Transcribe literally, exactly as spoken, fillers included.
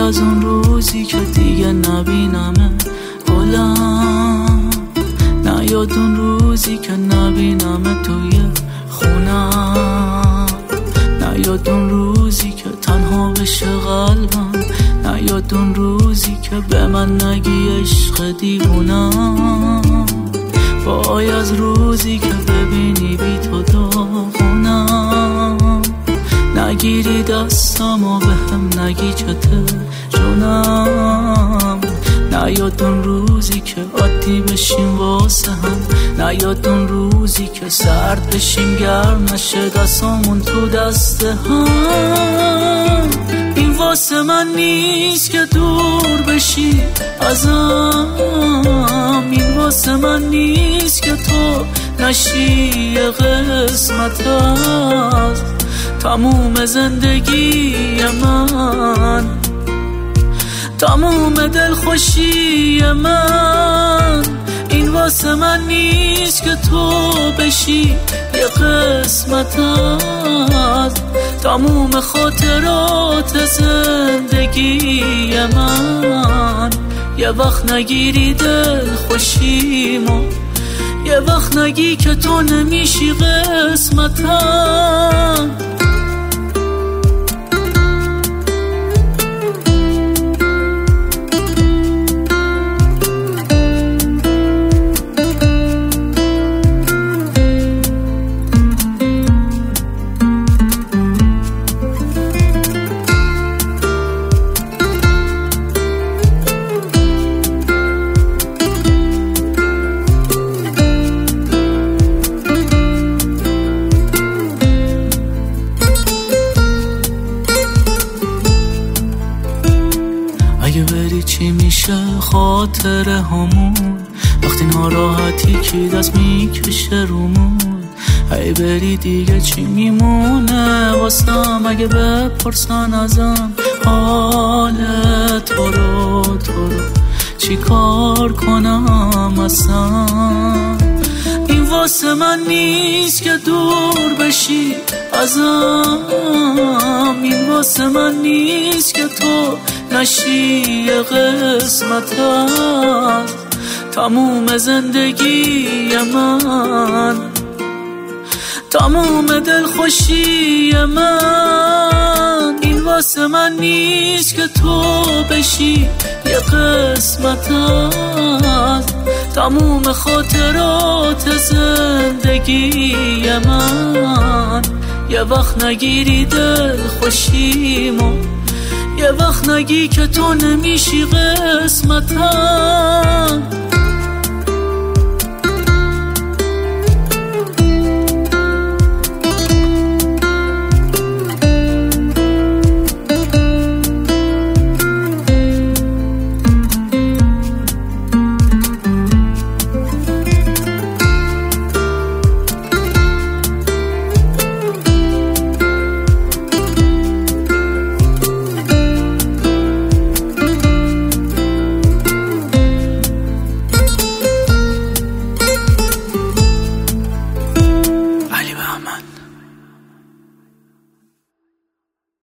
از اون روزی که دیگه نبینمه گلم، نیاد اون روزی که نبینمه توی خونم، نیاد اون روزی که تنها بشه قلبم، نیاد اون روزی که به من نگی عشق دیوونم، وای از روزی که ببینی بی تو داغونم، نگیری دستم و به هم نگی چته جونم، نیاد اون روزی که عادی بشیم واسه هم، نیاد اون روزی که سرد بشیم گرم نشه دستامون تو دست هم، این واسه من نیست که دور بشی ازم، این واسه من نیست که تو نشی قسمت از تموم زندگی من، تموم دلخوشی من، این واسه من نیست که تو بشی یه قسمت از تموم خاطرات زندگی من، یه وقت نگیری دلخوشیمو، یه وقت نگی که تو نمیشی قسمتم. اگه بری چی میشه خاطره همون، وقتی ناراحتی کی دست میکشه رومون، اگه بری دیگه چی میمونه واسم، اگه بپرسن ازم حال تو رو تو رو چی کار کنم اصلا، این واسه من نیست که دور بشی ازم، این واسه من نیست که تو نشی قسمت از تموم زندگی من، تموم دلخوشی من، این واسه من نیست که تو بشی یه قسمت از تموم خاطرات زندگی من، یه وقت نگیری دلخوشیمو، یه وقت نگی که تو نمیشی قسمتم.